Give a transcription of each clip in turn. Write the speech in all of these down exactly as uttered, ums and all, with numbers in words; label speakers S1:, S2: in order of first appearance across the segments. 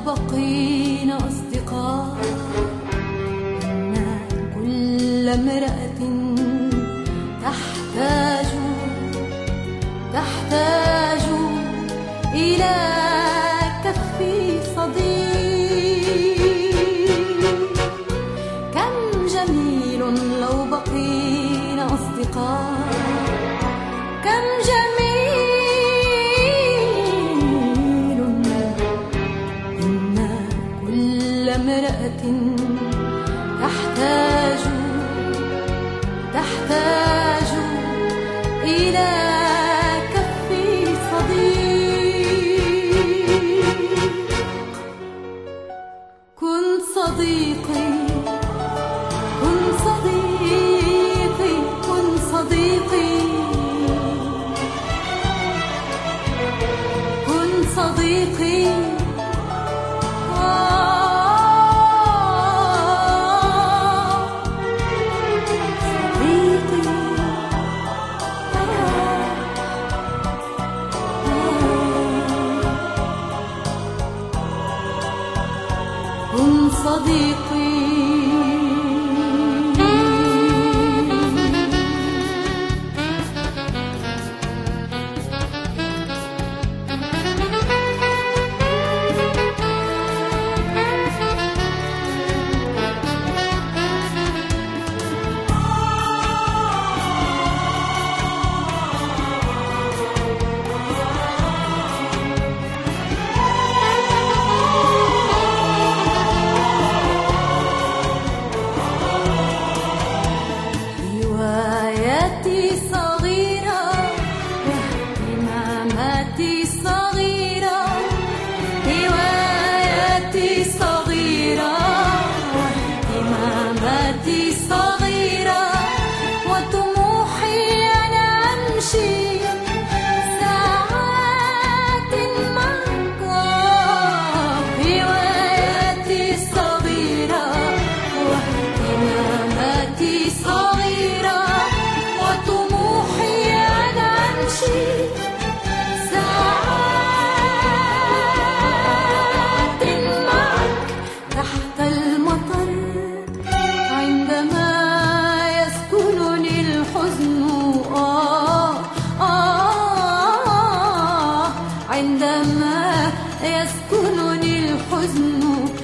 S1: بقينا أصدقاء إن كل امرأة تحتاج تحتاج إلى كف صديق. كم جميل لو بقينا أصدقاء، كم جميل إن كل امرأة تحتاج تحتاج إلى كف صديق. كن صديقي كن صديقي كن صديقي كن صديقي كن صديقي. عندما يسكنني الحزن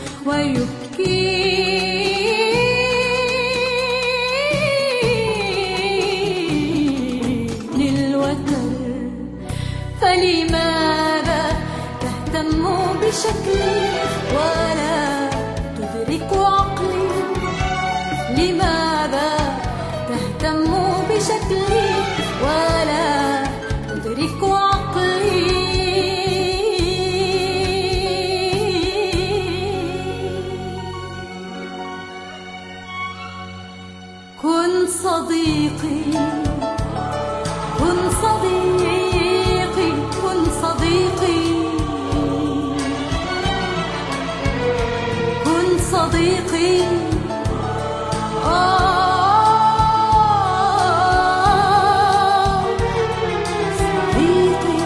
S1: ويبكيني الوتر، فلماذا تهتم بشكلي ولا تدرك عقلي؟ لماذا تهتم بشكلي ولا تدرك عقلي؟ كن صديقي كن صديقي كن صديقي كن صديقي. آه صديقي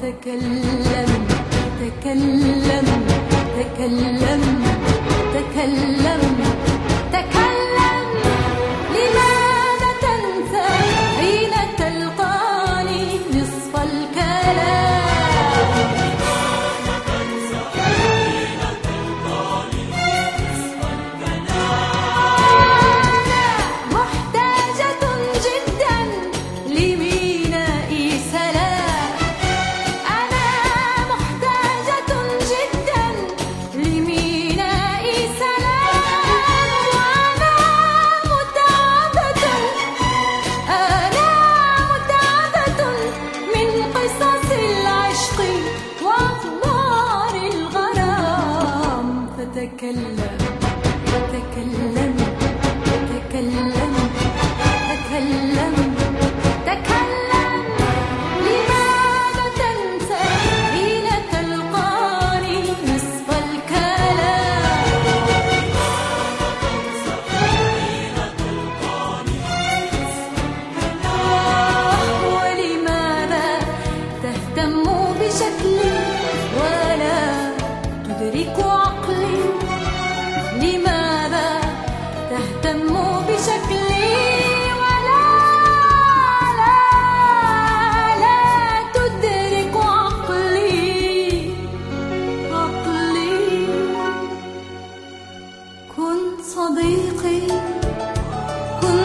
S1: تكلم تكلم تكلم تكلم تكلم لماذا تنسى حين تلقاني نصف الكلام لماذا تنسى حين تلقاني نصف الكلام أنا محتاجة جدا لميناء سلام أنا محتاجة جدا لميناء سلام وأنا متعبة أنا متعبة من قصص العشق وأخبار الغرام فتكلم تكلم تكلم تكلم تكلم لماذا تنسى حين تلقاني نصف الكلام ولماذا تهتم بشكلي ولا تدرك عقلي لماذا تهتم بشكلي ولا لا لا تدرك عقلي عقلي كن صديقي كن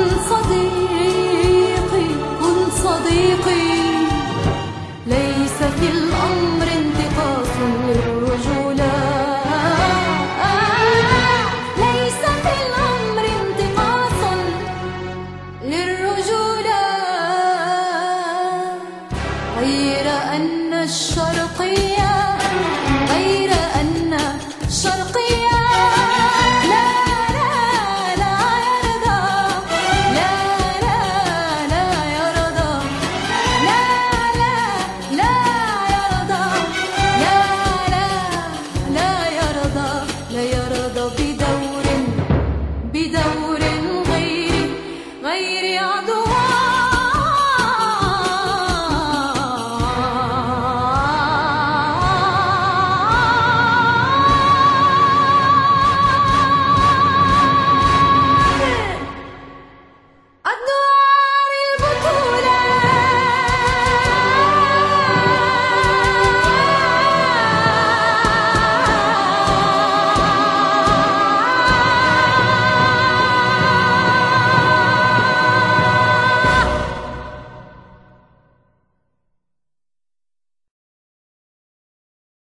S1: صديقي كن صديقي ليس في الأمر انتقاص للرجولة ليس في الأمر انتقاص للرجولة غير أن الشرقية